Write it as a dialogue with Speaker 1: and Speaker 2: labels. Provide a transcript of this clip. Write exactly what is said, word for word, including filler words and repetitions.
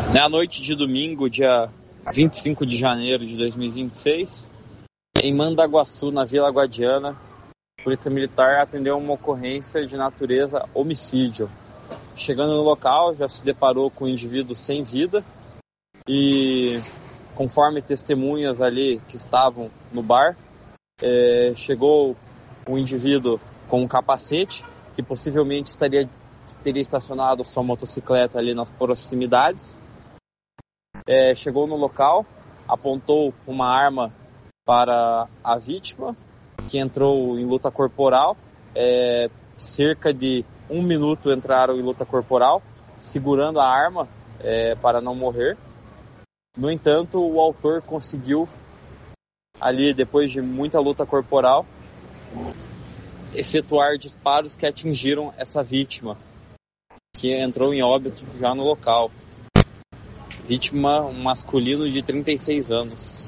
Speaker 1: Na noite de domingo, dia vinte e cinco de janeiro de dois mil e vinte e seis, em Mandaguaçu, na Vila Guadiana, a Polícia Militar atendeu uma ocorrência de natureza homicídio. Chegando no local, já se deparou com um indivíduo sem vida e, conforme testemunhas ali que estavam no bar, é, chegou um indivíduo com um capacete que possivelmente estaria, teria estacionado sua motocicleta ali nas proximidades. É, chegou no local, apontou uma arma para a vítima, que entrou em luta corporal. É, cerca de um minuto entraram em luta corporal, segurando a arma é, para não morrer. No entanto, o autor conseguiu, ali depois de muita luta corporal, efetuar disparos que atingiram essa vítima, que entrou em óbito já no local. Vítima, um masculino de trinta e seis anos.